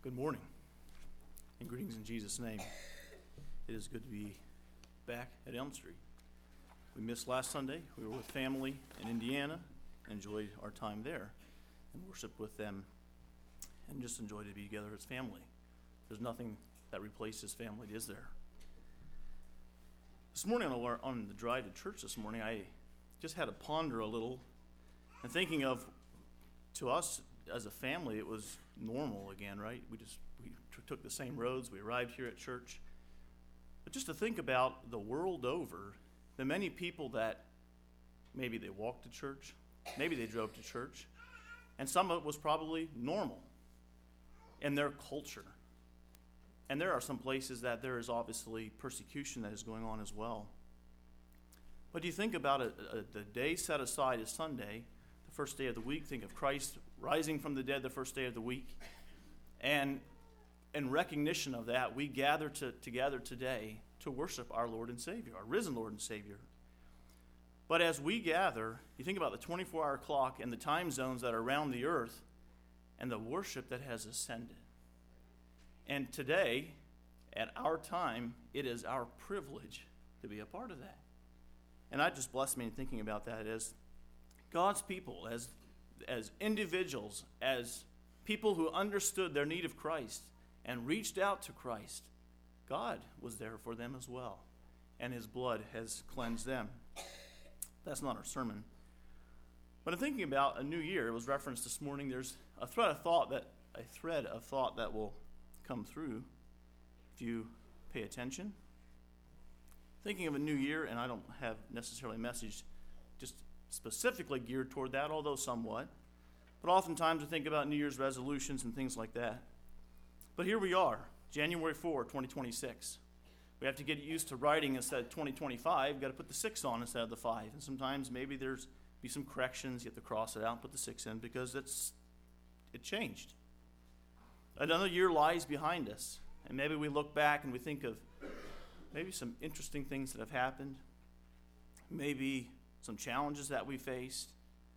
Good morning, and greetings in Jesus' name. It is good to be back at Elm Street. We missed last Sunday. We were with family in Indiana, enjoyed our time there, and worshiped with them, and just enjoyed to be together as family. There's nothing that replaces family, is there? This morning on the drive to church this morning, I just had to ponder a little, and thinking of, to us as a family, it was normal again, right? We took the same roads. We arrived here at church. But just to think about the world over, the many people that maybe they walked to church, maybe they drove to church, and some of it was probably normal in their culture. And there are some places that there is obviously persecution that is going on as well. But you think about it, the day set aside as Sunday, the first day of the week, think of Christ rising from the dead the first day of the week. And in recognition of that, we gather together today to worship our Lord and Savior, our risen Lord and Savior. But as we gather, you think about the 24-hour clock and the time zones that are around the earth and the worship that has ascended. And today, at our time, it is our privilege to be a part of that. And I just bless me in thinking about that as God's people, as individuals, as people who understood their need of Christ and reached out to Christ. God was there for them as well, and his blood has cleansed them. That's not our sermon. But in thinking about a new year, it was referenced this morning, there's a thread of thought that will come through if you pay attention. Thinking of a new year, and I don't have necessarily a message just specifically geared toward that, although somewhat. But oftentimes we think about New Year's resolutions and things like that. But here we are, January 4, 2026. We have to get used to writing instead of 2025. We've got to put the 6 on instead of the 5. And sometimes maybe there's be some corrections. You have to cross it out and put the 6 in because it changed. Another year lies behind us. And maybe we look back and we think of maybe some interesting things that have happened. Maybe some challenges that we faced.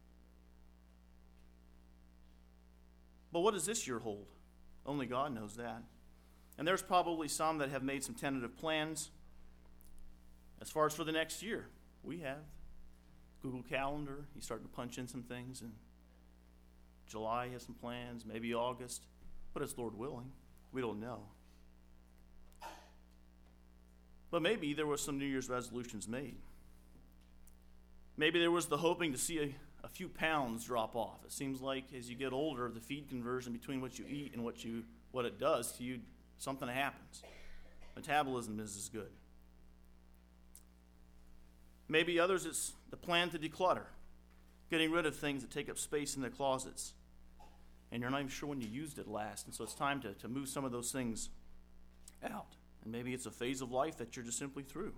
But what does this year hold? Only God knows that. And there's probably some that have made some tentative plans. As far as for the next year, we have Google Calendar. He's starting to punch in some things. And July has some plans, maybe August. But it's Lord willing. We don't know. But maybe there were some New Year's resolutions made. Maybe there was the hoping to see a few pounds drop off. It seems like as you get older, the feed conversion between what you eat and what it does to you, something happens. Metabolism is as good. Maybe others, it's the plan to declutter, getting rid of things that take up space in the closets. And you're not even sure when you used it last. And so it's time to move some of those things out. And maybe it's a phase of life that you're just simply through.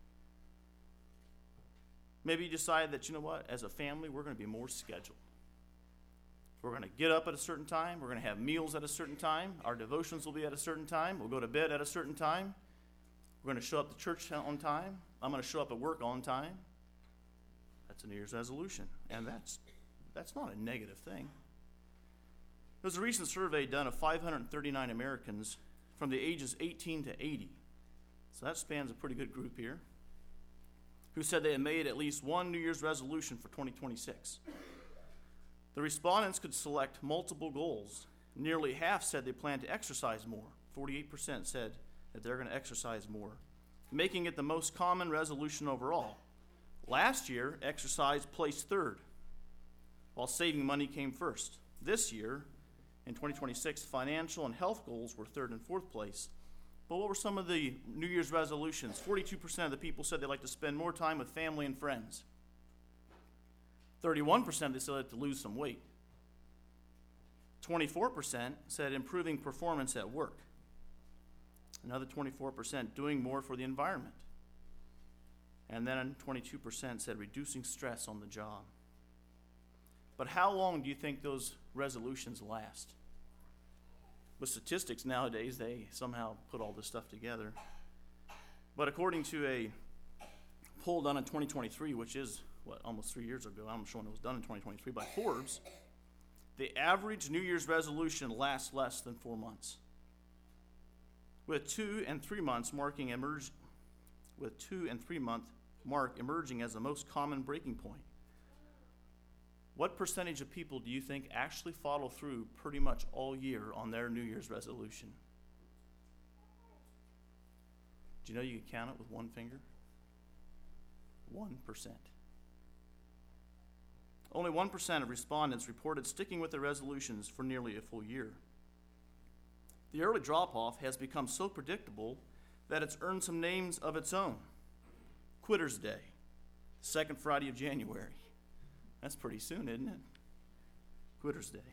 Maybe you decide that, you know what, as a family, we're going to be more scheduled. We're going to get up at a certain time. We're going to have meals at a certain time. Our devotions will be at a certain time. We'll go to bed at a certain time. We're going to show up to church on time. I'm going to show up at work on time. That's a New Year's resolution. And that's not a negative thing. There's a recent survey done of 539 Americans from the ages 18 to 80. So that spans a pretty good group here, who said they had made at least one New Year's resolution for 2026. The respondents could select multiple goals. Nearly half said they plan to exercise more. 48% said that they're going to exercise more, making it the most common resolution overall. Last year, exercise placed third, while saving money came first. This year, in 2026, financial and health goals were third and fourth place. But what were some of the New Year's resolutions? 42% of the people said they'd like to spend more time with family and friends. 31% they said they'd like to lose some weight. 24% said improving performance at work. Another 24% doing more for the environment. And then 22% said reducing stress on the job. But how long do you think those resolutions last? With statistics nowadays, they somehow put all this stuff together. But according to a poll done in 2023, which is, almost 3 years ago, I'm sure it was done in 2023 by Forbes, the average New Year's resolution lasts less than 4 months, with 2 and 3 months with 2 and 3 month mark emerging as the most common breaking point. What percentage of people do you think actually follow through pretty much all year on their New Year's resolution? Do you know you can count it with one finger? 1%. Only 1% of respondents reported sticking with their resolutions for nearly a full year. The early drop-off has become so predictable that it's earned some names of its own. Quitter's Day, second Friday of January. That's pretty soon, isn't it? Quitter's Day.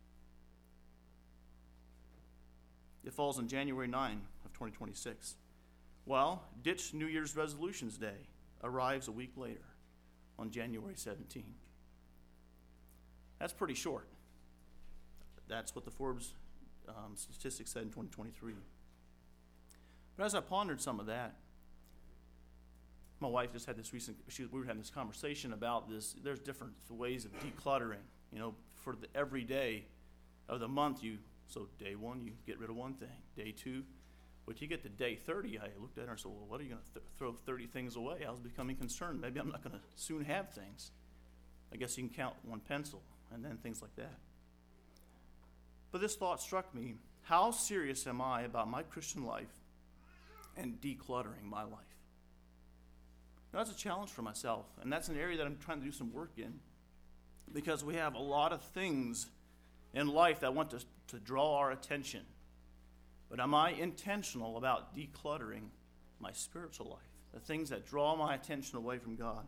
It falls on January 9 of 2026. Well, Ditch New Year's Resolutions Day arrives a week later on January 17. That's pretty short. That's what the Forbes statistics said in 2023. But as I pondered some of that, my wife just had we were having this conversation about this. There's different ways of decluttering. You know, for every day of the month, so day 1, you get rid of one thing. Day 2, but you get to day 30, I looked at her and said, well, what are you going to throw 30 things away? I was becoming concerned. Maybe I'm not going to soon have things. I guess you can count one pencil and then things like that. But this thought struck me, how serious am I about my Christian life and decluttering my life? Now, that's a challenge for myself, and that's an area that I'm trying to do some work in, because we have a lot of things in life that want to draw our attention. But am I intentional about decluttering my spiritual life, the things that draw my attention away from God?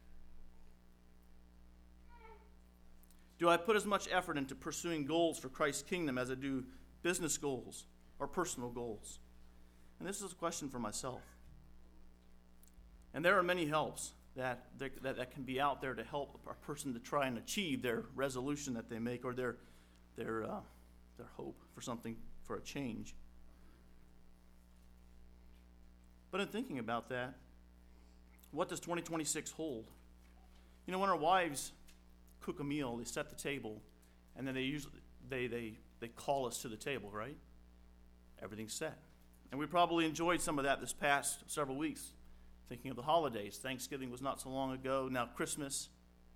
Do I put as much effort into pursuing goals for Christ's kingdom as I do business goals or personal goals? And this is a question for myself. And there are many helps that can be out there to help a person to try and achieve their resolution that they make, or their hope for something, for a change. But in thinking about that, what does 2026 hold? You know, when our wives cook a meal, they set the table, and then they call us to the table, right? Everything's set. And we probably enjoyed some of that this past several weeks, thinking of the holidays. Thanksgiving was not so long ago, now Christmas.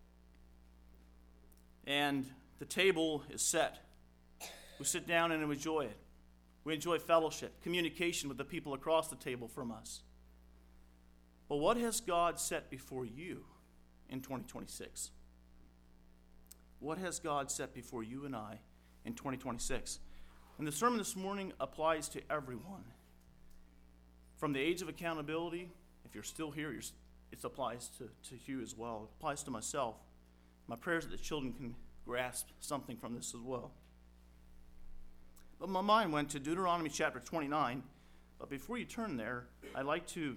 And the table is set. We sit down and enjoy it. We enjoy fellowship, communication with the people across the table from us. But what has God set before you in 2026? What has God set before you and I in 2026? And the sermon this morning applies to everyone. From the age of accountability, if you're still here, it applies to you as well. It applies to myself. My prayer is that the children can grasp something from this as well. But my mind went to Deuteronomy chapter 29. But before you turn there, I'd like you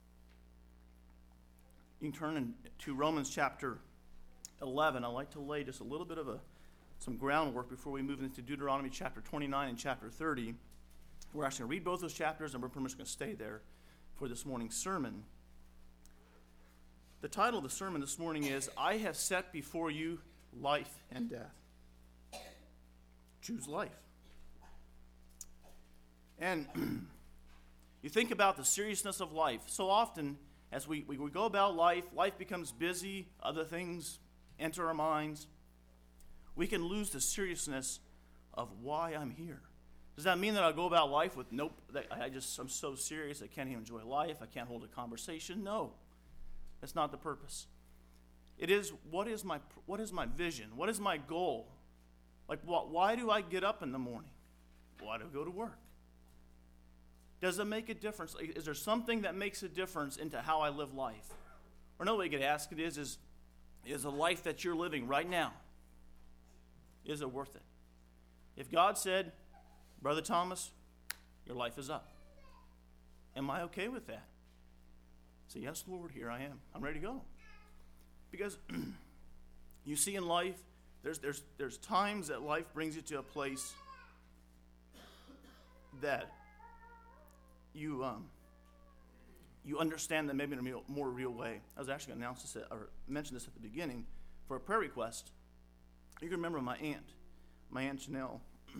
can turn to Romans chapter 11. I'd like to lay just a little bit of some groundwork before we move into Deuteronomy chapter 29 and chapter 30. We're actually going to read both those chapters, and we're pretty much going to stay there for this morning's sermon. The title of the sermon this morning is, I have set before you life and death. Choose life. And you think about the seriousness of life. So often, as we go about life becomes busy, other things enter our minds. We can lose the seriousness of why I'm here. Does that mean that I'll go about life with nope, I'm so serious I can't even enjoy life, I can't hold a conversation? No, that's not the purpose. It is, what is my vision? What is my goal? Like, why do I get up in the morning? Why do I go to work? Does it make a difference? Is there something that makes a difference into how I live life? Or another way you could ask it is the life that you're living right now, is it worth it? If God said, Brother Thomas, your life is up, am I okay with that? Say, yes, Lord, here I am. I'm ready to go. Because you see in life, there's times that life brings you to a place that you understand that maybe in a more real way. I was actually going to announce this or mention this at the beginning for a prayer request. You can remember my aunt. my Aunt Janelle.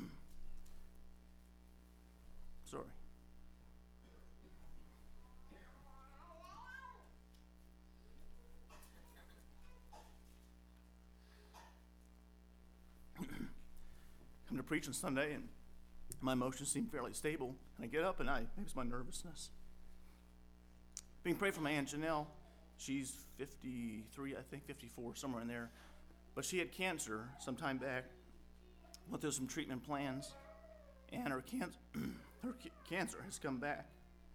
Sorry. Come to preach on Sunday, and my emotions seem fairly stable. And I get up, and maybe it's my nervousness. Being prayed for my Aunt Janelle. She's 53, I think, 54, somewhere in there. But she had cancer some time back. Went through some treatment plans, and her cancer has come back.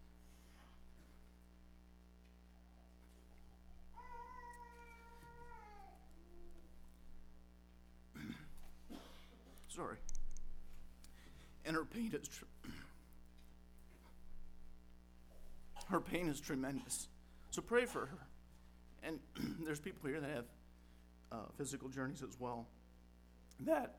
Sorry. And her pain is tremendous. So pray for her. And there's people here that have physical journeys as well. That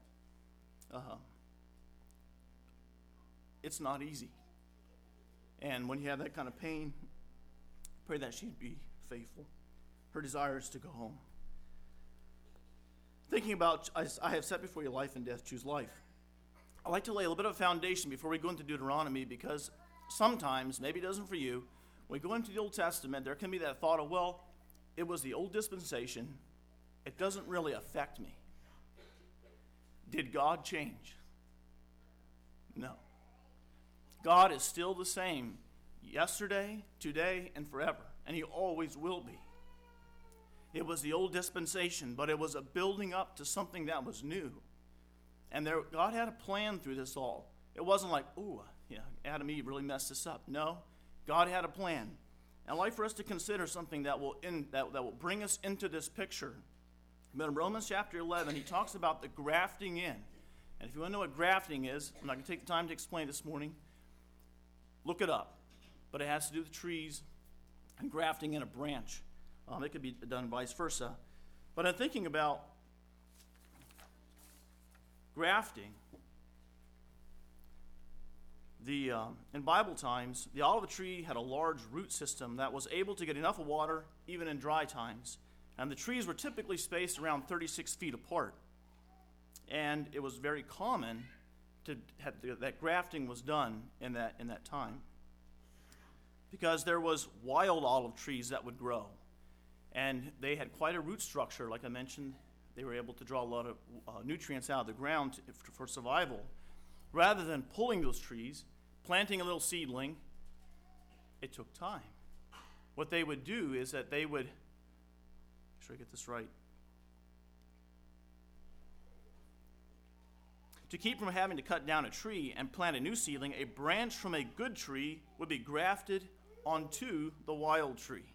it's not easy. And when you have that kind of pain, pray that she'd be faithful. Her desire is to go home. Thinking about, I have set before you life and death, choose life. I'd like to lay a little bit of a foundation before we go into Deuteronomy, because sometimes, maybe it doesn't for you, when we go into the Old Testament, there can be that thought of, well, it was the old dispensation. It doesn't really affect me. Did God change? No. God is still the same yesterday, today, and forever, and he always will be. It was the old dispensation, but it was a building up to something that was new. And God had a plan through this all. It wasn't like, Adam and Eve really messed this up. No, God had a plan. And I'd like for us to consider something that will bring us into this picture. But in Romans chapter 11, he talks about the grafting in. And if you want to know what grafting is, I'm not going to take the time to explain this morning. Look it up. But it has to do with trees and grafting in a branch. It could be done vice versa. But I'm thinking about grafting. In Bible times, the olive tree had a large root system that was able to get enough water even in dry times. And the trees were typically spaced around 36 feet apart. And it was very common that grafting was done in that time, because there was wild olive trees that would grow. And they had quite a root structure. Like I mentioned, they were able to draw a lot of nutrients out of the ground for survival. Rather than pulling those trees, planting a little seedling, it took time. What they would do is that they would, make sure I get this right, to keep from having to cut down a tree and plant a new seedling, a branch from a good tree would be grafted onto the wild tree.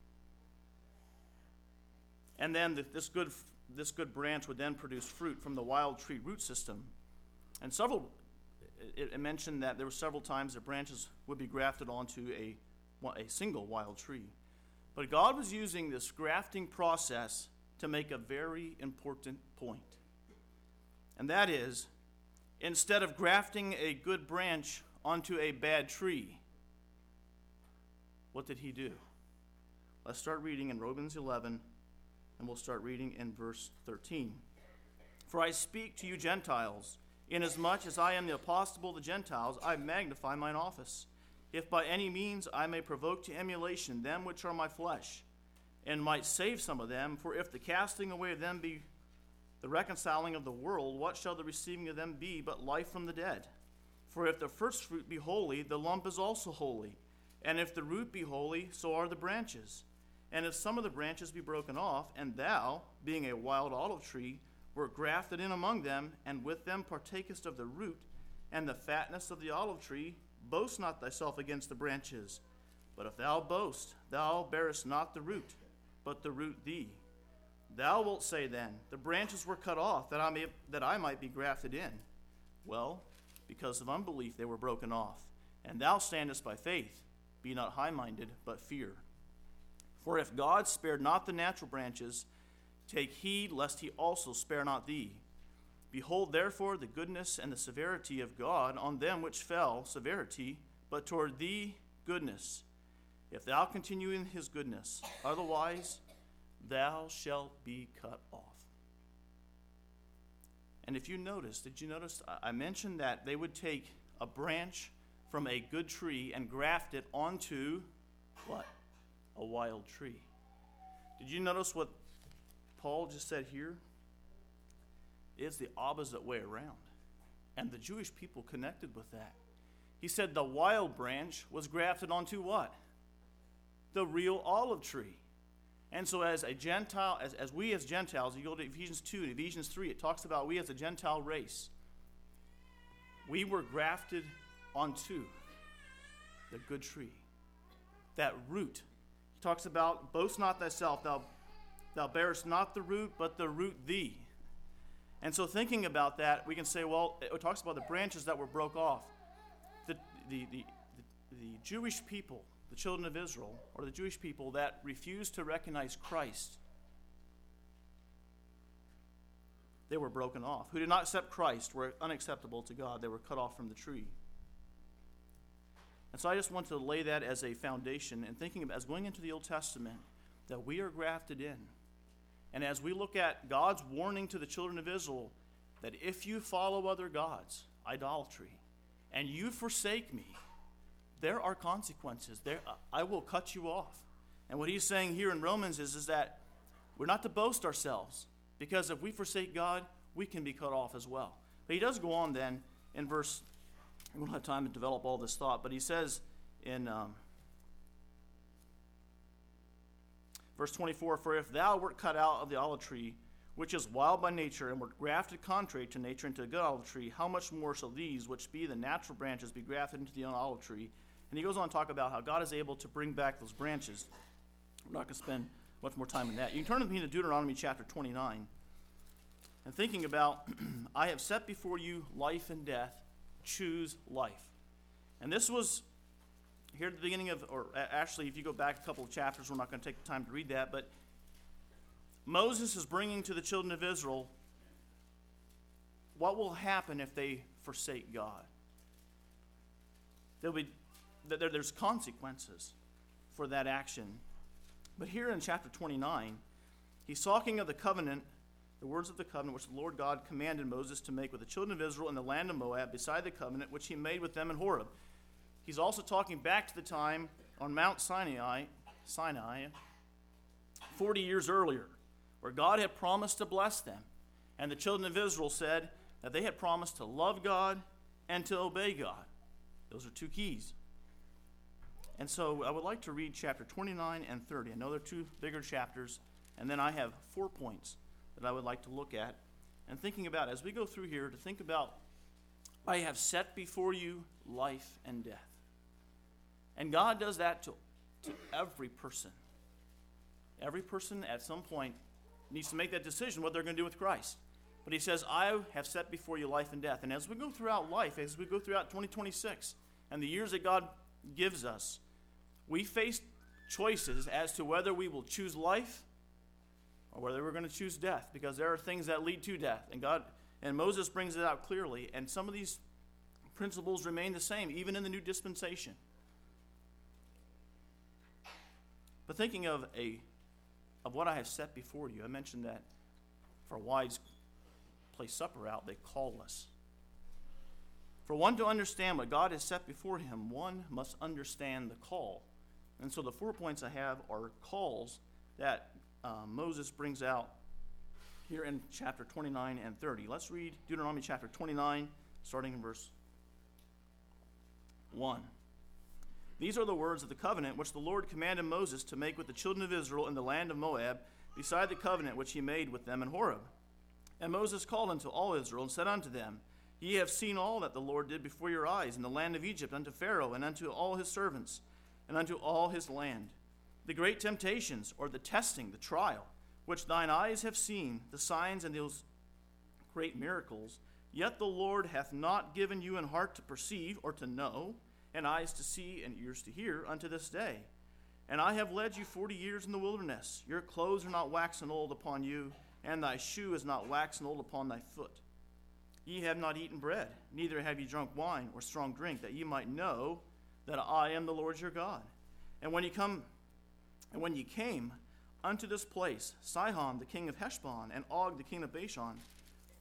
And then this good branch would then produce fruit from the wild tree root system. And it mentioned that there were several times that branches would be grafted onto a single wild tree. But God was using this grafting process to make a very important point. And that is, instead of grafting a good branch onto a bad tree, what did he do? Let's start reading in Romans 11, and we'll start reading in verse 13. For I speak to you Gentiles, inasmuch as I am the apostle of the Gentiles, I magnify mine office, if by any means I may provoke to emulation them which are my flesh, and might save some of them. For if the casting away of them be the reconciling of the world, what shall the receiving of them be but life from the dead? For if the first fruit be holy, the lump is also holy. And if the root be holy, so are the branches. And if some of the branches be broken off, and thou, being a wild olive tree, wert grafted in among them, and with them partakest of the root and the fatness of the olive tree, boast not thyself against the branches. But if thou boast, thou bearest not the root, but the root thee. Thou wilt say then, the branches were cut off, that I might be grafted in. Well, because of unbelief they were broken off. And thou standest by faith. Be not high-minded, but fear. For if God spared not the natural branches, take heed lest he also spare not thee. Behold, therefore, the goodness and the severity of God on them which fell, severity, but toward thee goodness. If thou continue in his goodness, otherwise thou shalt be cut off. And if you notice, did you notice I mentioned that they would take a branch from a good tree and graft it onto what? A wild tree. Did you notice what Paul just said here? It's the opposite way around. And the Jewish people connected with that. He said the wild branch was grafted onto what? The real olive tree. And so as a Gentile, as we as Gentiles, you go to Ephesians 2 and Ephesians 3, it talks about we as a Gentile race. We were grafted onto the good tree. That root. He talks about, boast not thyself, thou bearest not the root, but the root thee. And so thinking about that, we can say, well, it talks about the branches that were broke off. The Jewish people, the children of Israel, or the Jewish people that refused to recognize Christ, they were broken off. Who did not accept Christ were unacceptable to God. They were cut off from the tree. And so I just want to lay that as a foundation and thinking of as going into the Old Testament, that we are grafted in. And as we look at God's warning to the children of Israel, that if you follow other gods, idolatry, and you forsake me, there are consequences. I will cut you off. And what he's saying here in Romans is that we're not to boast ourselves, because if we forsake God, we can be cut off as well. But he does go on then in verse, we don't have time to develop all this thought, but he says in verse 24, for if thou wert cut out of the olive tree, which is wild by nature, and wert grafted contrary to nature into a good olive tree, how much more shall these, which be the natural branches, be grafted into the olive tree? And he goes on to talk about how God is able to bring back those branches. We're not going to spend much more time on that. You can turn with me to Deuteronomy chapter 29. And thinking about, I have set before you life and death, choose life. And this was here at the beginning of, or actually if you go back a couple of chapters, we're not going to take the time to read that, but Moses is bringing to the children of Israel what will happen if they forsake God. There's consequences for that action. But here in chapter 29, he's talking of the covenant, the words of the covenant which the Lord God commanded Moses to make with the children of Israel in the land of Moab, beside the covenant which he made with them in Horeb. He's also talking back to the time on Mount Sinai, 40 years earlier, where God had promised to bless them. And the children of Israel said that they had promised to love God and to obey God. Those are two keys. And so I would like to read chapter 29 and 30. I know they're two bigger chapters, and then I have 4 points that I would like to look at. And thinking about, as we go through here, to think about, I have set before you life and death. And God does that to every person. Every person at some point needs to make that decision what they're going to do with Christ. But he says, I have set before you life and death. And as we go throughout life, as we go throughout 2026, and the years that God gives us, we face choices as to whether we will choose life or whether we're going to choose death, because there are things that lead to death. And Moses brings it out clearly, and some of these principles remain the same, even in the new dispensation. But thinking of what I have set before you, I mentioned that for wives place supper out, they call us. For one to understand what God has set before him, one must understand the call. And so the 4 points I have are calls that Moses brings out here in chapter 29 and 30. Let's read Deuteronomy chapter 29, starting in verse 1. These are the words of the covenant which the Lord commanded Moses to make with the children of Israel in the land of Moab, beside the covenant which he made with them in Horeb. And Moses called unto all Israel and said unto them, Ye have seen all that the Lord did before your eyes in the land of Egypt unto Pharaoh and unto all his servants and unto all his land. The great temptations, or the testing, the trial, which thine eyes have seen, the signs and those great miracles, yet the Lord hath not given you an heart to perceive or to know, and eyes to see and ears to hear unto this day. And I have led you 40 years in the wilderness. Your clothes are not waxen old upon you, and thy shoe is not waxen old upon thy foot. Ye have not eaten bread, neither have ye drunk wine or strong drink, that ye might know that I am the Lord your God. And when ye came unto this place, Sihon the king of Heshbon, and Og the king of Bashan,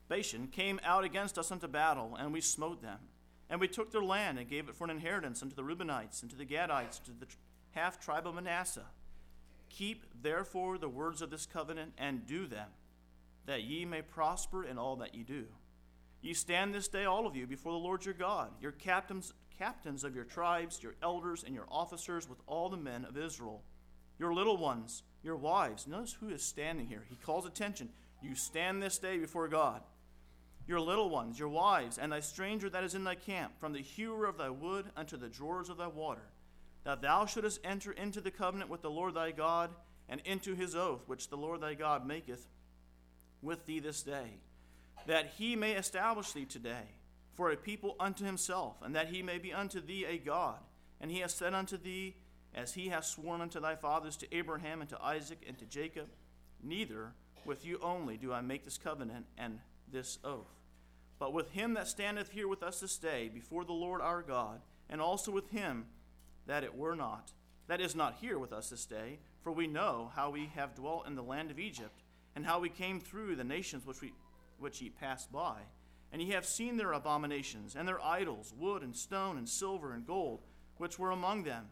Bashan came out against us unto battle, and we smote them. And we took their land and gave it for an inheritance unto the Reubenites, and to the Gadites, to the half tribe of Manasseh. Keep therefore the words of this covenant, and do them, that ye may prosper in all that ye do. Ye stand this day, all of you, before the Lord your God, your captains of your tribes, your elders, and your officers, with all the men of Israel, your little ones, your wives. Notice who is standing here. He calls attention. You stand this day before God. Your little ones, your wives, and thy stranger that is in thy camp, from the hewer of thy wood unto the drawers of thy water, that thou shouldest enter into the covenant with the Lord thy God, and into his oath, which the Lord thy God maketh with thee this day, that he may establish thee today for a people unto himself, and that he may be unto thee a God. And he has said unto thee, as he has sworn unto thy fathers, to Abraham, and to Isaac, and to Jacob, neither with you only do I make this covenant and this oath, but with him that standeth here with us this day before the Lord our God, and also with him that is not here with us this day, for we know how we have dwelt in the land of Egypt, and how we came through the nations which ye passed by. And ye have seen their abominations, and their idols, wood and stone and silver and gold, which were among them.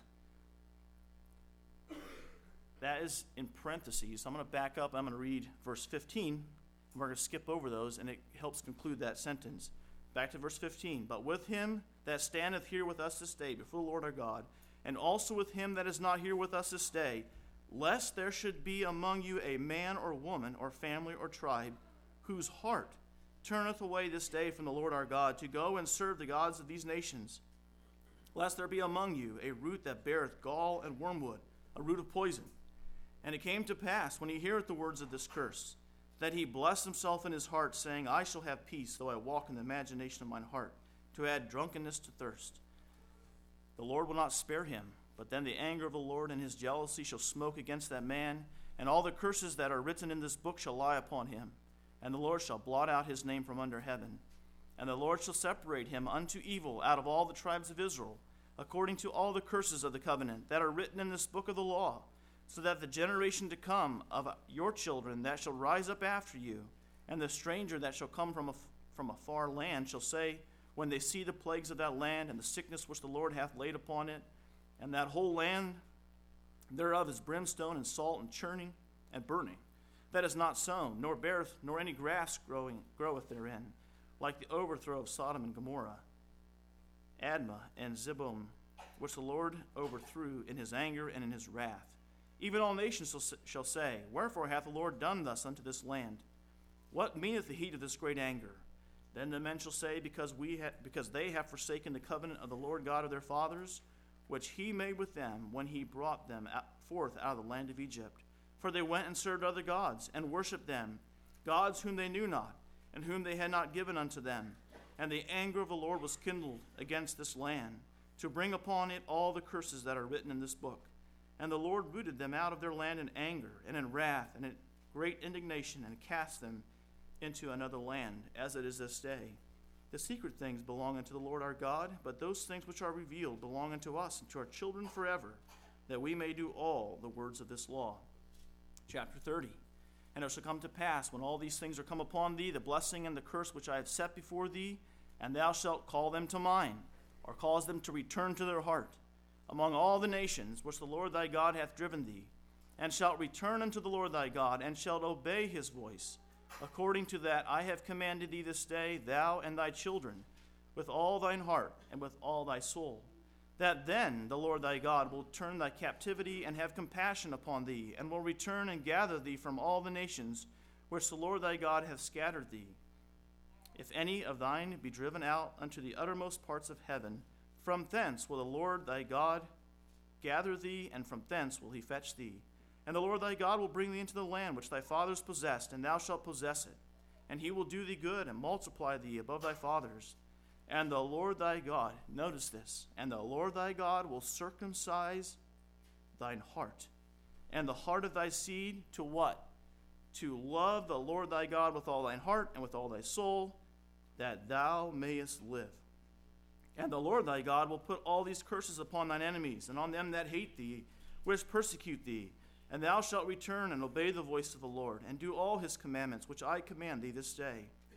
That is in parentheses. I'm going to back up. I'm going to read verse 15. We're going to skip over those, and it helps conclude that sentence. Back to verse 15. But with him that standeth here with us this day before the Lord our God, and also with him that is not here with us this day, lest there should be among you a man or woman or family or tribe whose heart turneth away this day from the Lord our God to go and serve the gods of these nations, lest there be among you a root that beareth gall and wormwood, a root of poison. And it came to pass, when he heareth the words of this curse, that he blessed himself in his heart, saying, I shall have peace, though I walk in the imagination of mine heart, to add drunkenness to thirst. The Lord will not spare him, but then the anger of the Lord and his jealousy shall smoke against that man, and all the curses that are written in this book shall lie upon him. And the Lord shall blot out his name from under heaven. And the Lord shall separate him unto evil out of all the tribes of Israel, according to all the curses of the covenant that are written in this book of the law, so that the generation to come of your children that shall rise up after you, and the stranger that shall come from a far land shall say, when they see the plagues of that land, and the sickness which the Lord hath laid upon it, and that whole land thereof is brimstone and salt and churning and burning, that is not sown, nor beareth, nor any grass groweth therein, like the overthrow of Sodom and Gomorrah, Admah and Zeboim, which the Lord overthrew in his anger and in his wrath. Even all nations shall say, wherefore hath the Lord done thus unto this land? What meaneth the heat of this great anger? Then the men shall say, because they have forsaken the covenant of the Lord God of their fathers, which he made with them when he brought them forth out of the land of Egypt. For they went and served other gods, and worshipped them, gods whom they knew not, and whom they had not given unto them. And the anger of the Lord was kindled against this land, to bring upon it all the curses that are written in this book. And the Lord rooted them out of their land in anger, and in wrath, and in great indignation, and cast them into another land, as it is this day. The secret things belong unto the Lord our God, but those things which are revealed belong unto us and to our children forever, that we may do all the words of this law. Chapter 30. And it shall come to pass, when all these things are come upon thee, the blessing and the curse which I have set before thee, and thou shalt call them to mind, or cause them to return to their heart, among all the nations which the Lord thy God hath driven thee, and shalt return unto the Lord thy God, and shalt obey his voice, according to that I have commanded thee this day, thou and thy children, with all thine heart and with all thy soul, that then the Lord thy God will turn thy captivity and have compassion upon thee, and will return and gather thee from all the nations which the Lord thy God hath scattered thee. If any of thine be driven out unto the uttermost parts of heaven, from thence will the Lord thy God gather thee, and from thence will he fetch thee. And the Lord thy God will bring thee into the land which thy fathers possessed, and thou shalt possess it. And he will do thee good, and multiply thee above thy fathers. And the Lord thy God, notice this, and the Lord thy God will circumcise thine heart, and the heart of thy seed, to what? To love the Lord thy God with all thine heart and with all thy soul, that thou mayest live. And the Lord thy God will put all these curses upon thine enemies, and on them that hate thee, which persecute thee. And thou shalt return and obey the voice of the Lord, and do all his commandments, which I command thee this day.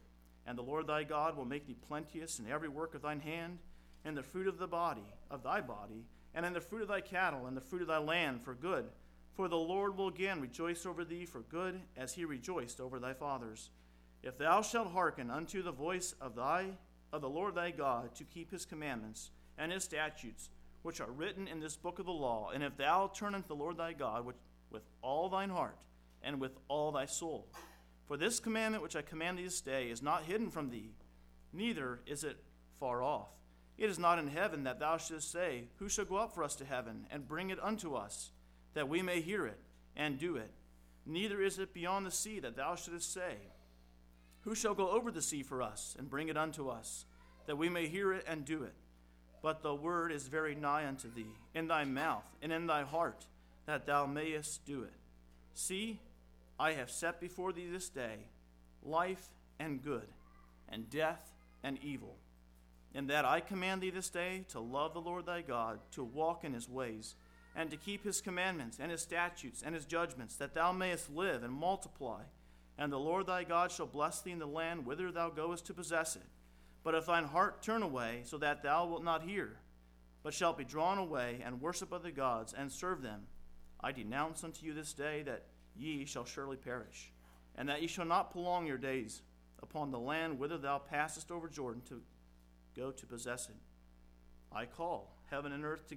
And the Lord thy God will make thee plenteous in every work of thine hand, and the fruit of thy body, and in the fruit of thy cattle, and the fruit of thy land for good. For the Lord will again rejoice over thee for good, as he rejoiced over thy fathers. If thou shalt hearken unto the voice of the Lord thy God, to keep his commandments and his statutes, which are written in this book of the law, and if thou turn unto the Lord thy God with all thine heart and with all thy soul. For this commandment which I command thee this day is not hidden from thee, neither is it far off. It is not in heaven, that thou shouldest say, Who shall go up for us to heaven, and bring it unto us, that we may hear it and do it? Neither is it beyond the sea, that thou shouldest say, Who shall go over the sea for us, and bring it unto us, that we may hear it and do it? But the word is very nigh unto thee, in thy mouth and in thy heart, that thou mayest do it. See, I have set before thee this day life and good, and death and evil. In that I command thee this day to love the Lord thy God, to walk in his ways, and to keep his commandments and his statutes and his judgments, that thou mayest live and multiply. And the Lord thy God shall bless thee in the land whither thou goest to possess it. But if thine heart turn away, so that thou wilt not hear, but shalt be drawn away, and worship other gods, and serve them, I denounce unto you this day that ye shall surely perish, and that ye shall not prolong your days upon the land whither thou passest over Jordan to go to possess it. I call heaven and earth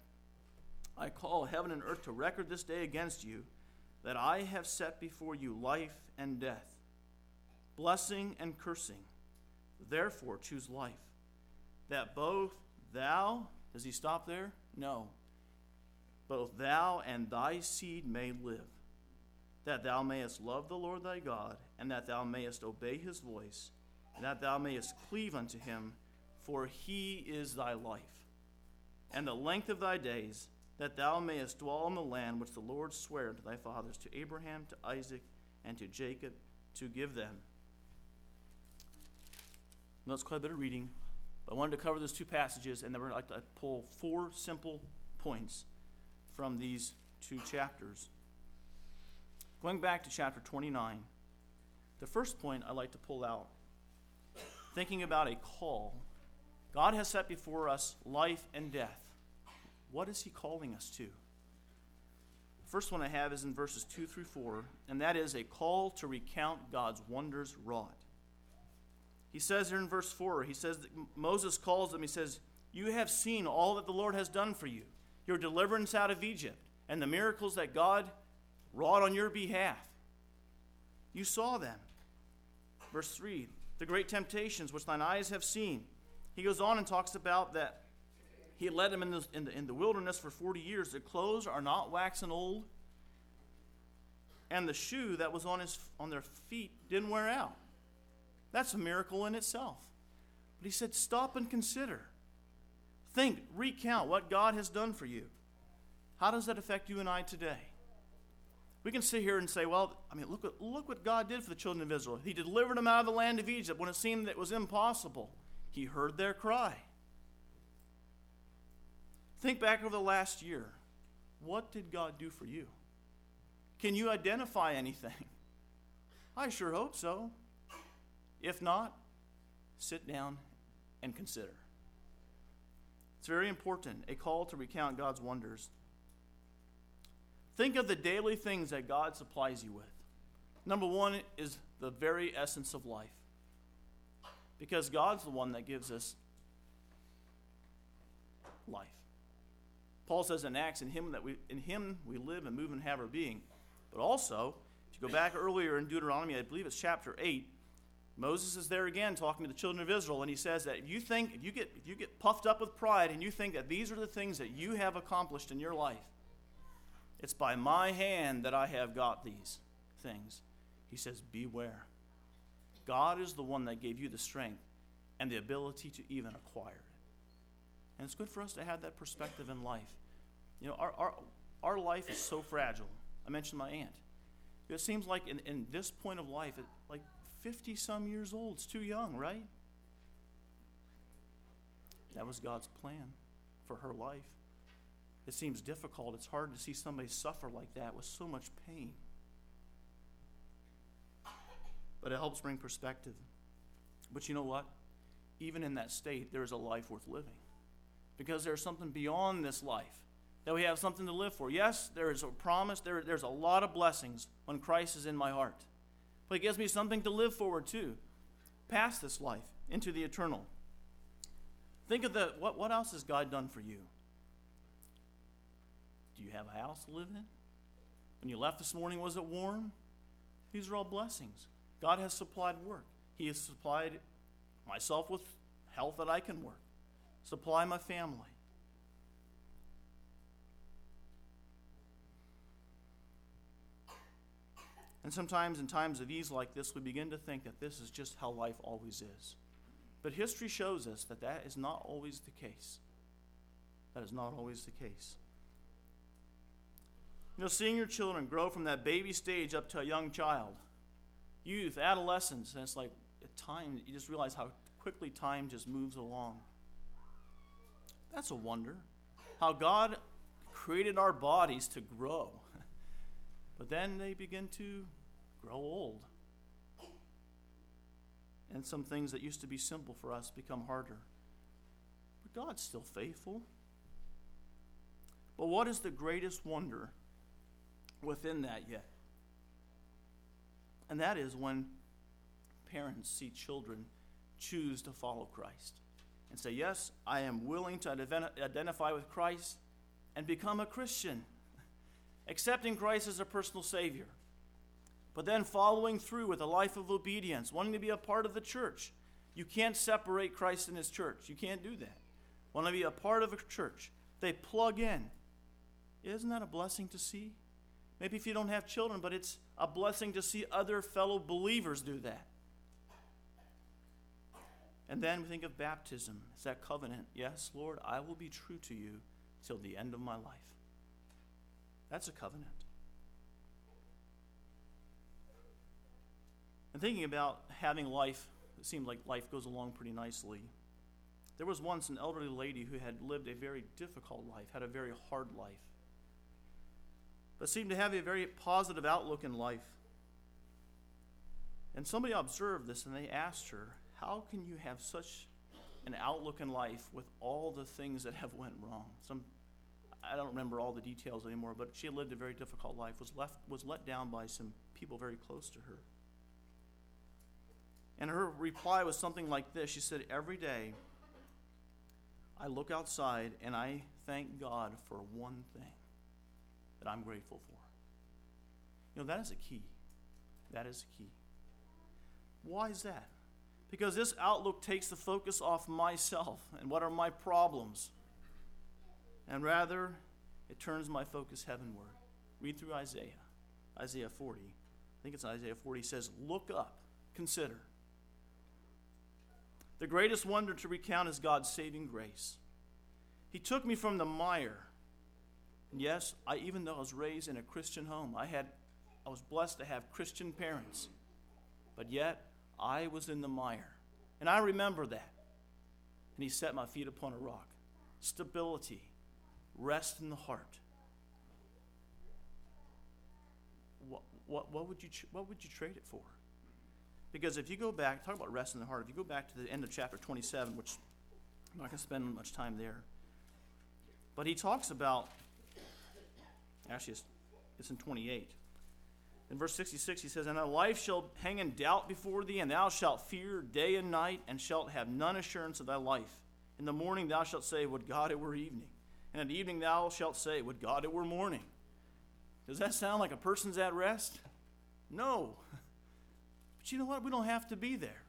to record this day against you, that I have set before you life and death, blessing and cursing. Therefore choose life, that both thou, does he stop there? No. Both thou and thy seed may live, that thou mayest love the Lord thy God, and that thou mayest obey his voice, and that thou mayest cleave unto him, for he is thy life, and the length of thy days, that thou mayest dwell in the land which the Lord sware to thy fathers, to Abraham, to Isaac, and to Jacob, to give them. Now, that's quite a bit of reading, but I wanted to cover those two passages, and then we're going to pull 4 simple points from these 2 chapters. Going back to chapter 29, the first point I'd like to pull out, thinking about a call. God has set before us life and death. What is he calling us to? The first one I have is in verses 2 through 4, and that is a call to recount God's wonders wrought. He says here in verse 4, he says that Moses calls them, he says, You have seen all that the Lord has done for you, your deliverance out of Egypt, and the miracles that God wrought on your behalf. You saw them. Verse 3, the great temptations which thine eyes have seen. He goes on and talks about that he led them in the wilderness for 40 years. Their clothes are not waxen old, and the shoe that was on their feet didn't wear out. That's a miracle in itself. But he said, stop and consider. Think, recount what God has done for you. How does that affect you and I today? We can sit here and say, well, look what God did for the children of Israel. He delivered them out of the land of Egypt when it seemed that it was impossible. He heard their cry. Think back over the last year. What did God do for you? Can you identify anything? I sure hope so. If not, sit down and consider. It's very important, a call to recount God's wonders. Think of the daily things that God supplies you with. Number one is the very essence of life. Because God's the one that gives us life. Paul says in Acts, in him we live and move and have our being. But also, if you go back earlier in Deuteronomy, I believe it's chapter 8, Moses is there again talking to the children of Israel, and he says that if you get puffed up with pride and you think that these are the things that you have accomplished in your life, it's by my hand that I have got these things. He says, beware. God is the one that gave you the strength and the ability to even acquire it. And it's good for us to have that perspective in life. You know, our life is so fragile. I mentioned my aunt. It seems like in this point of life, like 50-some years old, it's too young, right? That was God's plan for her life. It seems difficult. It's hard to see somebody suffer like that with so much pain. But it helps bring perspective. But you know what? Even in that state, there is a life worth living. Because there's something beyond this life, that we have something to live for. Yes, there is a promise. There's a lot of blessings when Christ is in my heart. But it gives me something to live forward to, past this life, into the eternal. Think of what else has God done for you? Do you have a house to live in? When you left this morning, was it warm? These are all blessings. God has supplied work. He has supplied myself with health that I can work. Supply my family. And sometimes in times of ease like this, we begin to think that this is just how life always is. But history shows us that that is not always the case. That is not always the case. You know, seeing your children grow from that baby stage up to a young child, youth, adolescence, and it's like at times you just realize how quickly time just moves along. That's a wonder. How God created our bodies to grow. But then they begin to grow old. And some things that used to be simple for us become harder. But God's still faithful. But what is the greatest wonder within that yet? And that is when parents see children choose to follow Christ and say, yes, I am willing to identify with Christ and become a Christian, accepting Christ as a personal Savior, but then following through with a life of obedience, wanting to be a part of the church. You can't separate Christ and his church. You can't do that. Want to be a part of a church. They plug in. Isn't that a blessing to see? Maybe if you don't have children, but it's a blessing to see other fellow believers do that. And then we think of baptism. It's that covenant. Yes, Lord, I will be true to you till the end of my life. That's a covenant. And thinking about having life, it seems like life goes along pretty nicely. There was once an elderly lady who had lived a very difficult life, had a very hard life, but seemed to have a very positive outlook in life. And somebody observed this and they asked her, how can you have such an outlook in life with all the things that have went wrong? I don't remember all the details anymore, but she had lived a very difficult life, was let down by some people very close to her. And her reply was something like this. She said, every day I look outside and I thank God for one thing that I'm grateful for. You know, that is a key. That is a key. Why is that? Because this outlook takes the focus off myself and what are my problems. And rather, it turns my focus heavenward. Read through Isaiah 40. I think it's Isaiah 40. Says, look up, consider. The greatest wonder to recount is God's saving grace. He took me from the mire. And yes, even though I was raised in a Christian home, I was blessed to have Christian parents. But yet, I was in the mire. And I remember that. And he set my feet upon a rock. Stability. Rest in the heart. What would you trade it for? Because if you go back, talk about rest in the heart, if you go back to the end of chapter 27, which I'm not going to spend much time there, but he talks about, actually it's in 28. In verse 66 he says, and thy life shall hang in doubt before thee, and thou shalt fear day and night, and shalt have none assurance of thy life. In the morning thou shalt say, would God it were evening. And at evening thou shalt say, would God it were morning. Does that sound like a person's at rest? No. But you know what? We don't have to be there.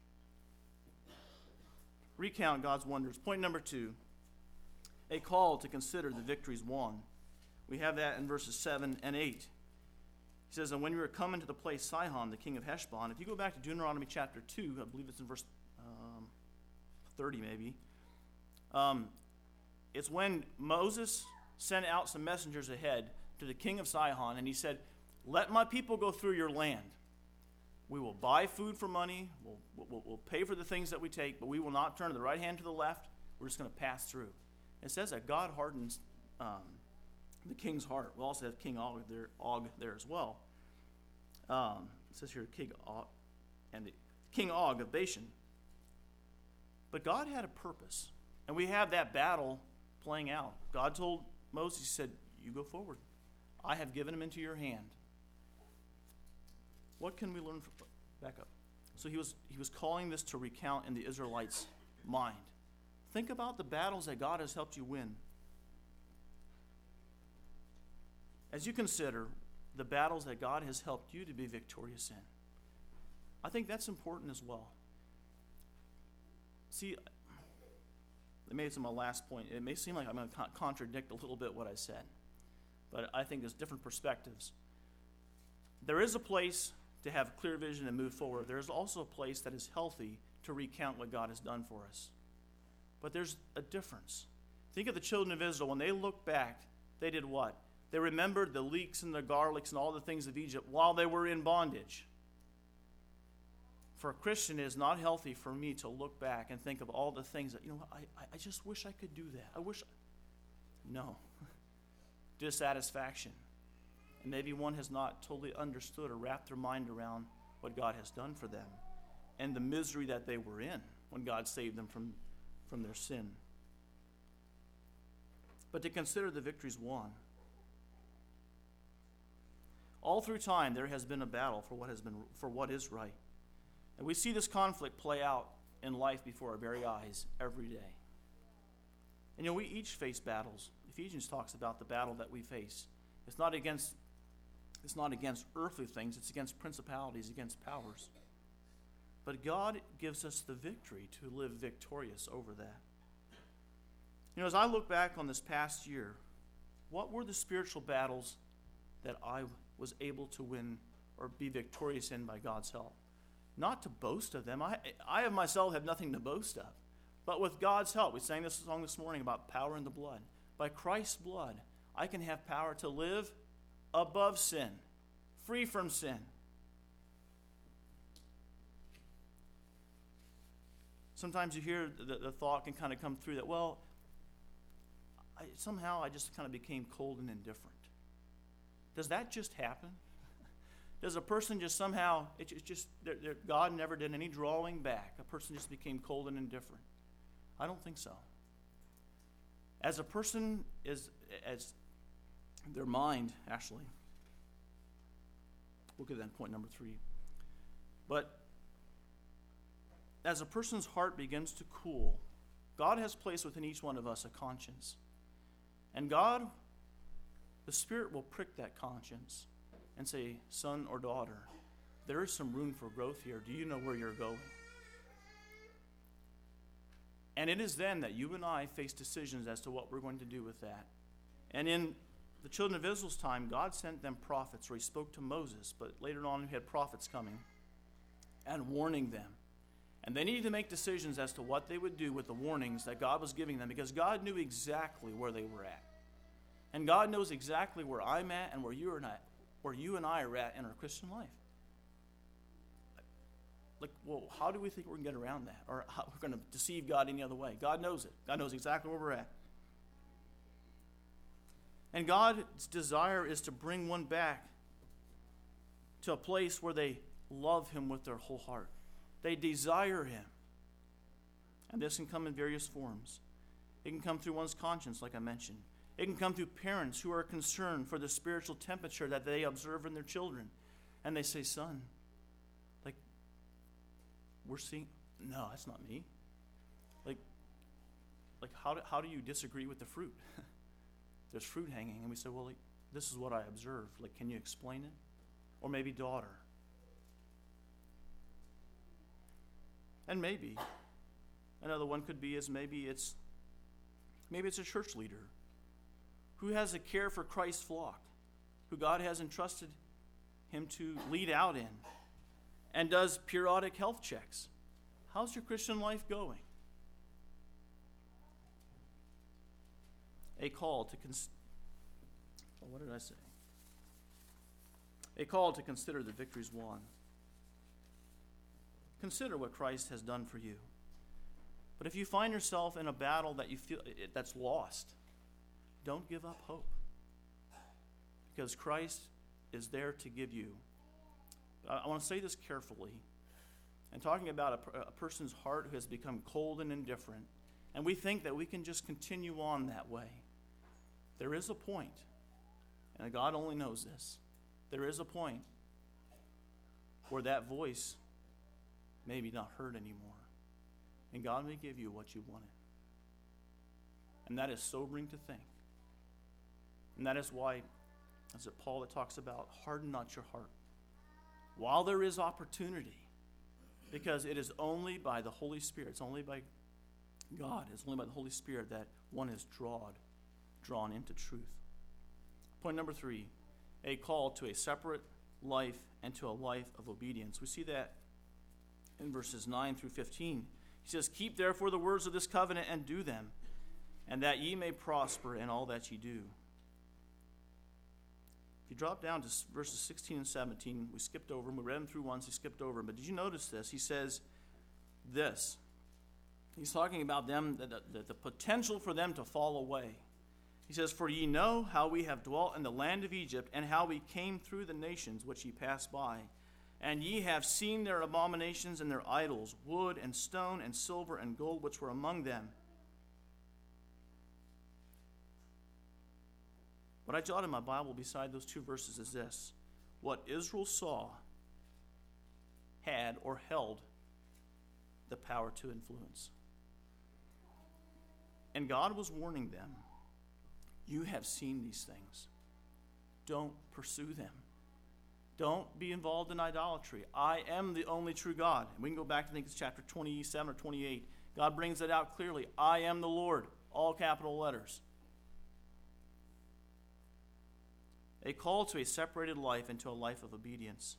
Recount God's wonders. Point number 2, a call to consider the victories won. We have that in verses 7 and 8. He says, and when we were coming to the place Sihon, the king of Heshbon, if you go back to Deuteronomy chapter 2, I believe it's in verse 30 maybe, it's when Moses sent out some messengers ahead to the king of Sihon, and he said, let my people go through your land. We will buy food for money. We'll pay for the things that we take, but we will not turn to the right hand to the left. We're just going to pass through. It says that God hardens the king's heart. We'll also have King Og there as well. It says here, King Og of Bashan. But God had a purpose. And we have that battle playing out. God told Moses, he said, you go forward. I have given him into your hand. What can we learn from, back up. So he was calling this to recount in the Israelites' mind. Think about the battles that God has helped you win. As you consider the battles that God has helped you to be victorious in, I think that's important as well. See, maybe it's my last point. It may seem like I'm going to contradict a little bit what I said, but I think there's different perspectives. There is a place to have clear vision and move forward. There is also a place that is healthy to recount what God has done for us. But there's a difference. Think of the children of Israel. When they looked back, they did what? They remembered the leeks and the garlics and all the things of Egypt while they were in bondage. For a Christian, it is not healthy for me to look back and think of all the things that, I just wish I could do that. No. Dissatisfaction. And maybe one has not totally understood or wrapped their mind around what God has done for them and the misery that they were in when God saved them from their sin. But to consider the victories won. All through time, there has been a battle for what is right. And we see this conflict play out in life before our very eyes every day. And we each face battles. Ephesians talks about the battle that we face. It's not against earthly things, it's against principalities, against powers. But God gives us the victory to live victorious over that. As I look back on this past year, what were the spiritual battles that I was able to win or be victorious in by God's help? Not to boast of them. I of myself have nothing to boast of. But with God's help, we sang this song this morning about power in the blood. By Christ's blood, I can have power to live above sin, free from sin. Sometimes you hear the thought can kind of come through that, somehow I just kind of became cold and indifferent. Does that just happen? Does a person just somehow, God never did any drawing back. A person just became cold and indifferent. I don't think so. As a person as their mind, actually, we'll get to that point number 3. But as a person's heart begins to cool, God has placed within each one of us a conscience. And God, the Spirit will prick that conscience and say, son or daughter, there is some room for growth here. Do you know where you're going? And it is then that you and I face decisions as to what we're going to do with that. And in the children of Israel's time, God sent them prophets, or he spoke to Moses, but later on he had prophets coming and warning them. And they needed to make decisions as to what they would do with the warnings that God was giving them, because God knew exactly where they were at. And God knows exactly where I'm at and where you and I are at in our Christian life. How do we think we're going to get around that? Or how we're going to deceive God any other way? God knows it. God knows exactly where we're at. And God's desire is to bring one back to a place where they love him with their whole heart. They desire him. And this can come in various forms. It can come through one's conscience, like I mentioned. It can come through parents who are concerned for the spiritual temperature that they observe in their children. And they say, son, we're seeing, no, that's not me. How do you disagree with the fruit? There's fruit hanging. And we say, this is what I observed. Can you explain it? Or maybe daughter. And maybe another one could be maybe it's a church leader who has a care for Christ's flock, who God has entrusted him to lead out in, and does periodic health checks. How's your Christian life going? A call to consider the victories won. Consider what Christ has done for you. But if you find yourself in a battle that you feel that's lost, don't give up hope. Because Christ is there to give you. I want to say this carefully. and talking about a person's heart who has become cold and indifferent, and we think that we can just continue on that way. There is a point, and God only knows this. There is a point where that voice may be not heard anymore, and God may give you what you wanted. And that is sobering to think. And that is why, is it Paul that talks about, harden not your heart while there is opportunity, because it is only by the Holy Spirit, it's only by God, it's only by the Holy Spirit that one is drawn into truth. Point number 3, a call to a separate life and to a life of obedience. We see that in verses 9 through 15. He says, keep therefore the words of this covenant and do them, and that ye may prosper in all that ye do. If you drop down to verses 16 and 17, we skipped over them. We read them through once, he skipped over them. But did you notice this? He says this. He's talking about them, the potential for them to fall away. He says, for ye know how we have dwelt in the land of Egypt, and how we came through the nations which ye passed by. And ye have seen their abominations and their idols, wood and stone and silver and gold, which were among them. What I jotted in my Bible beside those 2 verses is this. What Israel saw had or held the power to influence. And God was warning them, you have seen these things. Don't pursue them. Don't be involved in idolatry. I am the only true God. And we can go back to, I think it's chapter 27 or 28. God brings it out clearly. I am the Lord, all capital letters. A call to a separated life and to a life of obedience.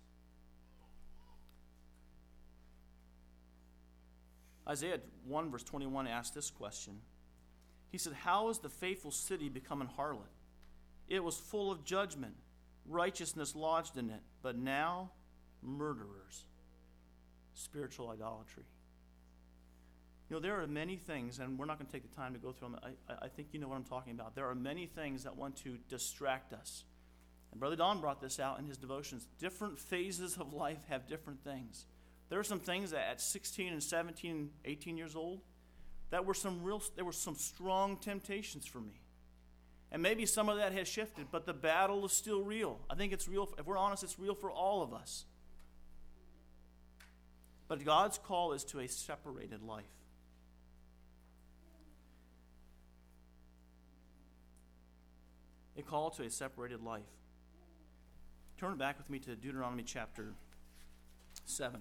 Isaiah 1 verse 21 asked this question. He said, how is the faithful city become an harlot? It was full of judgment, righteousness lodged in it, but now murderers, spiritual idolatry. You know, there are many things, and we're not going to take the time to go through them. I think you know what I'm talking about. There are many things that want to distract us. And Brother Don brought this out in his devotions. Different phases of life have different things. There are some things that at 16 and 17, 18 years old, there were some strong temptations for me. And maybe some of that has shifted, but the battle is still real. I think it's real. If we're honest, it's real for all of us. But God's call is to a separated life. A call to a separated life. Turn back with me to Deuteronomy chapter 7.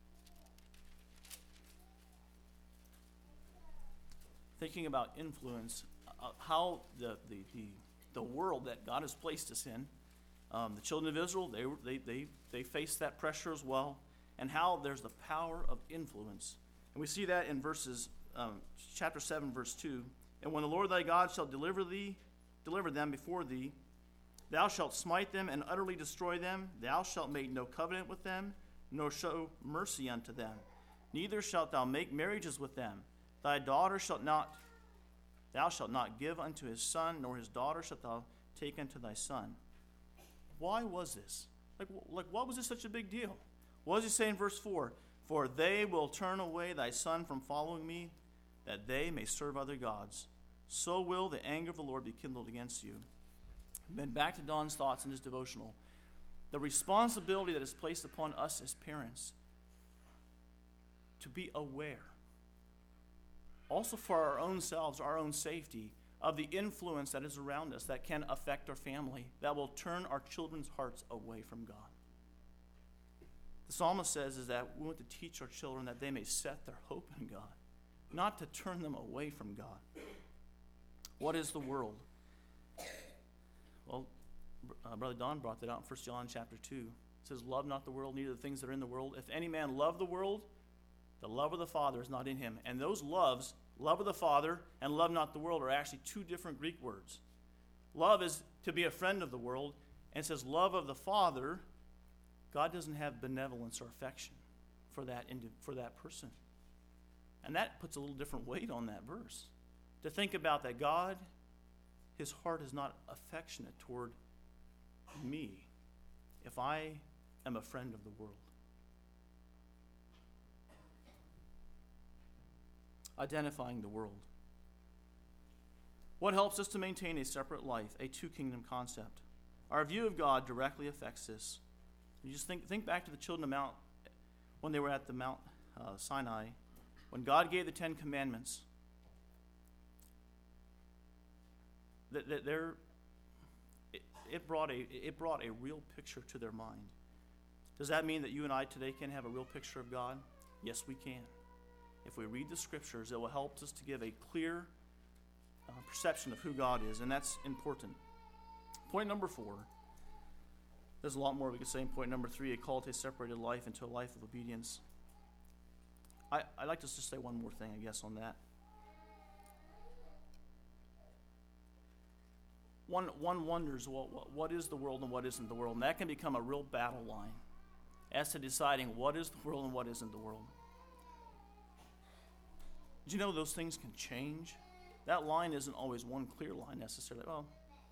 Thinking about influence, how the world that God has placed us in, the children of Israel, they faced that pressure as well, and how there's the power of influence. And we see that in chapter 7, verse 2. And when the Lord thy God shall deliver them before thee, thou shalt smite them and utterly destroy them. Thou shalt make no covenant with them, nor show mercy unto them. Neither shalt thou make marriages with them. Thou shalt not give unto his son, nor his daughter shalt thou take unto thy son. Why was this? Like what was this such a big deal? What does he say in verse 4? For they will turn away thy son from following me, that they may serve other gods. So will the anger of the Lord be kindled against you. And then back to Don's thoughts in his devotional. The responsibility that is placed upon us as parents to be aware, also for our own selves, our own safety, of the influence that is around us that can affect our family, that will turn our children's hearts away from God. The psalmist says is that we want to teach our children that they may set their hope in God, not to turn them away from God. What is the world? Well, Brother Don brought that out in 1 John chapter 2. It says, love not the world, neither the things that are in the world. If any man love the world, the love of the Father is not in him. And those loves, love of the Father and love not the world, are actually 2 different Greek words. Love is to be a friend of the world, and it says love of the Father. God doesn't have benevolence or affection for that person. And that puts a little different weight on that verse. To think about that God, his heart is not affectionate toward me if I am a friend of the world. identifying the world. What helps us to maintain a separate life, a two-kingdom concept? Our view of God directly affects this. You just think back to the children of Mount, when they were at the Mount Sinai, when God gave the Ten Commandments. It brought a real picture to their mind. Does that mean that you and I today can have a real picture of God? Yes, we can. If we read the Scriptures, it will help us to give a clear perception of who God is, and that's important. Point number 4. There's a lot more we could say in point number 3, a call to a separated life into a life of obedience. I'd like to just say one more thing, I guess, on that. One wonders, well, what is the world and what isn't the world? And that can become a real battle line as to deciding what is the world and what isn't the world. Did you know those things can change? That line isn't always one clear line necessarily. Well,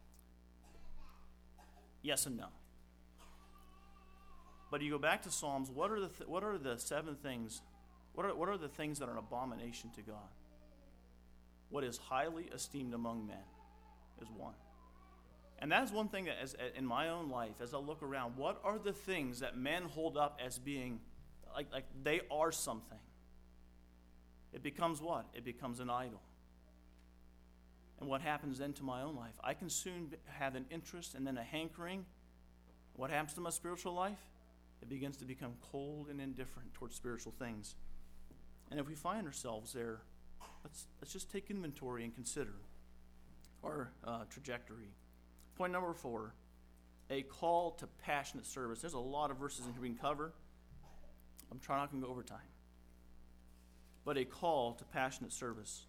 yes and no. But you go back to Psalms, what are the 7 things? What are the things that are an abomination to God? What is highly esteemed among men is one. And that is one thing that, in my own life, as I look around, what are the things that men hold up as being like they are something? It becomes what? It becomes an idol. And what happens then to my own life? I can soon have an interest and then a hankering. What happens to my spiritual life? It begins to become cold and indifferent towards spiritual things. And if we find ourselves there, let's just take inventory and consider our trajectory. Point number 4, a call to passionate service. There's a lot of verses in here we can cover. I'm trying not to go over time. But a call to passionate service.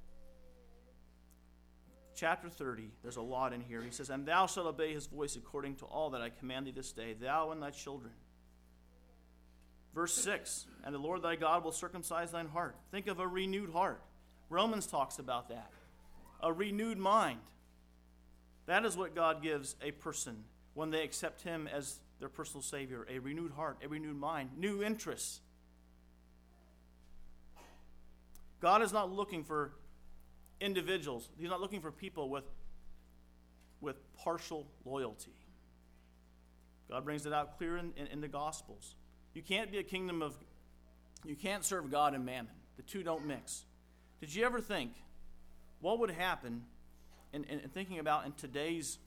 Chapter 30, there's a lot in here. He says, "And thou shalt obey his voice according to all that I command thee this day, thou and thy children." Verse 6, "And the Lord thy God will circumcise thine heart." Think of a renewed heart. Romans talks about that. A renewed mind. That is what God gives a person when they accept him as their personal Savior. A renewed heart, a renewed mind, new interests. God is not looking for individuals. He's not looking for people with partial loyalty. God brings it out clear in the Gospels. You can't serve God and mammon. The two don't mix. Did you ever think what would happen in thinking about in today's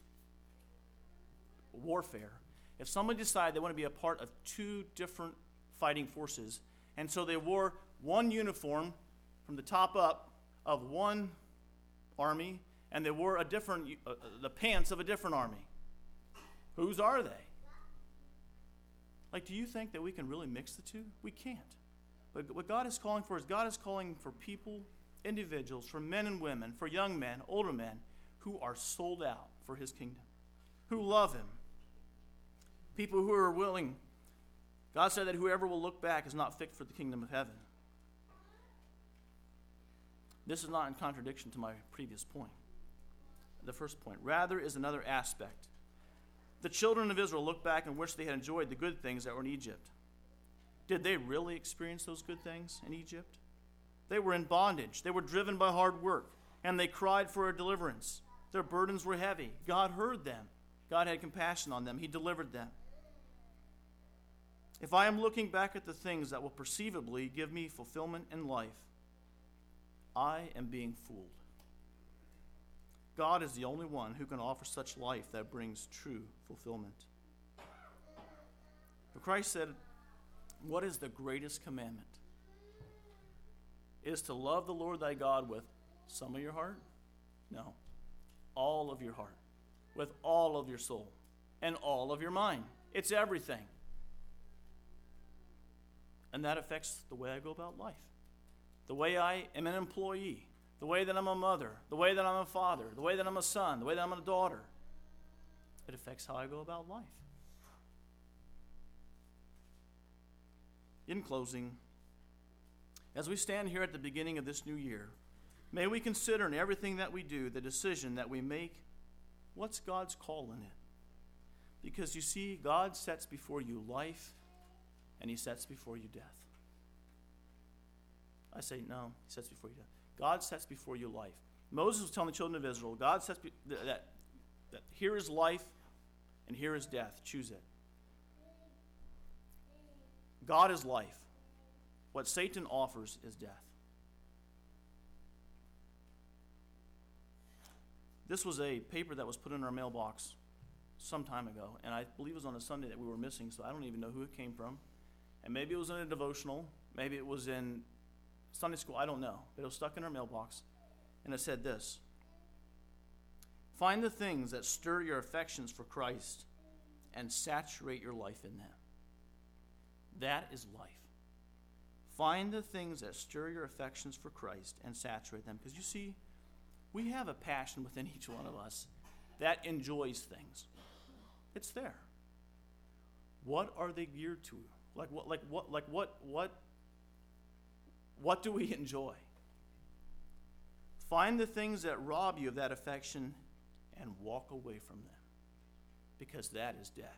warfare if somebody decided they want to be a part of 2 different fighting forces, and so they wore one uniform from the top up of one army, and they wore the pants of a different army? Whose are they? Do you think that we can really mix the two? We can't. But what God is calling for is God is calling for people, individuals, for men and women, for young men, older men, who are sold out for his kingdom, who love him. People who are willing. God said that whoever will look back is not fit for the kingdom of heaven. This is not in contradiction to my previous point. The first point, rather, is another aspect. The children of Israel looked back and wished they had enjoyed the good things that were in Egypt. Did they really experience those good things in Egypt? They were in bondage. They were driven by hard work, and they cried for a deliverance. Their burdens were heavy. God heard them. God had compassion on them. He delivered them. If I am looking back at the things that will perceivably give me fulfillment in life, I am being fooled. God is the only one who can offer such life that brings true fulfillment. But Christ said, what is the greatest commandment? It is to love the Lord thy God with some of your heart? No. All of your heart. With all of your soul. And all of your mind. It's everything. And that affects the way I go about life. The way I am an employee. The way that I'm a mother. The way that I'm a father. The way that I'm a son. The way that I'm a daughter. It affects how I go about life. In closing, as we stand here at the beginning of this new year, may we consider in everything that we do, the decision that we make, what's God's call in it? Because you see, God sets before you life, and he sets before you death. I say, no, he sets before you death. God sets before you life. Moses was telling the children of Israel, God sets that here is life and here is death. Choose it. God is life. What Satan offers is death. This was a paper that was put in our mailbox some time ago, and I believe it was on a Sunday that we were missing, so I don't even know who it came from. And maybe it was in a devotional, maybe it was in Sunday school, I don't know. But it was stuck in our mailbox, and it said this: find the things that stir your affections for Christ and saturate your life in them. That is life. Find the things that stir your affections for Christ and saturate them. Because you see, we have a passion within each one of us that enjoys things. It's there. What are they geared to? What do we enjoy? Find the things that rob you of that affection and walk away from them, because that is death.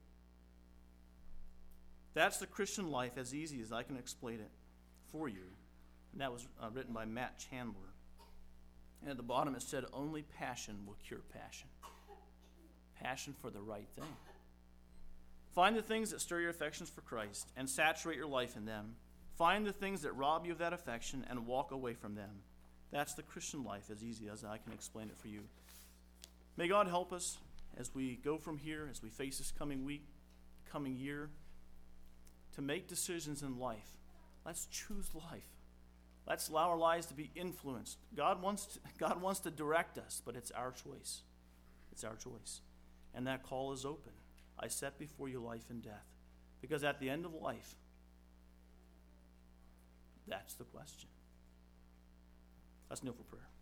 That's the Christian life as easy as I can explain it for you. And that was written by Matt Chandler. And at the bottom it said, only passion will cure passion. Passion for the right thing. Find the things that stir your affections for Christ and saturate your life in them. Find the things that rob you of that affection and walk away from them. That's the Christian life as easy as I can explain it for you. May God help us as we go from here, as we face this coming week, coming year, to make decisions in life. Let's choose life. Let's allow our lives to be influenced. God wants to direct us, but it's our choice. It's our choice. And that call is open. I set before you life and death. Because at the end of life, that's the question. Let's kneel for prayer.